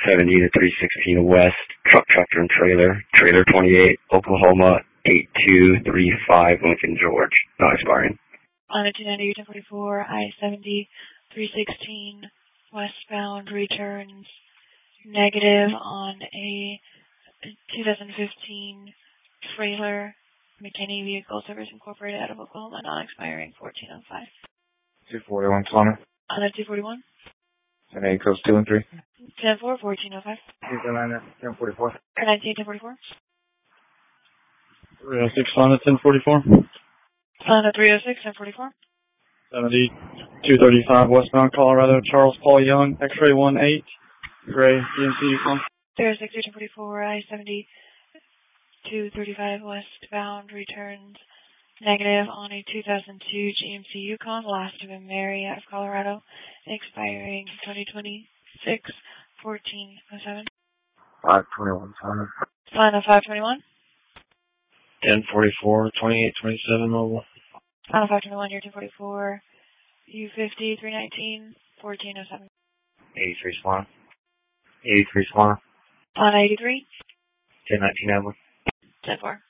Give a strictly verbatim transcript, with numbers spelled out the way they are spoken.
seventy to three sixteen West, truck, tractor, and trailer, trailer twenty-eight, Oklahoma, eight two three five, Lincoln, George, not expiring. On a two ninety, ten forty-four, I seventy, three sixteen, westbound, returns negative on a two thousand fifteen trailer, McKinney Vehicle Service Incorporated out of Oklahoma, non-expiring, fourteen oh five. two forty-one, Connor. On a two forty-one? ten eight, coast two and three. ten four, fourteen oh five. ten forty-four. nineteen, ten forty-four. three oh six, Honda, ten forty-four. On a three oh six, ten forty-four. seventy, two thirty-five, westbound Colorado, Charles Paul Young, X-ray one eight, gray, G M C Yukon. three oh six, ten forty-four, I seventy, two thirty-five, westbound, returns negative on a two thousand two G M C Yukon, last of a Mary out of Colorado, expiring twenty twenty-six, fourteen oh seven. five twenty-one, Connor. On a five twenty-one. ten forty-four, twenty-eight twenty-seven mobile. On a five twenty-one, year two forty-four, U fifty, three nineteen, fourteen oh seven. eighty-three Swan. eighty-three Swan. On eighty-three. ten nineteen Edward. ten four.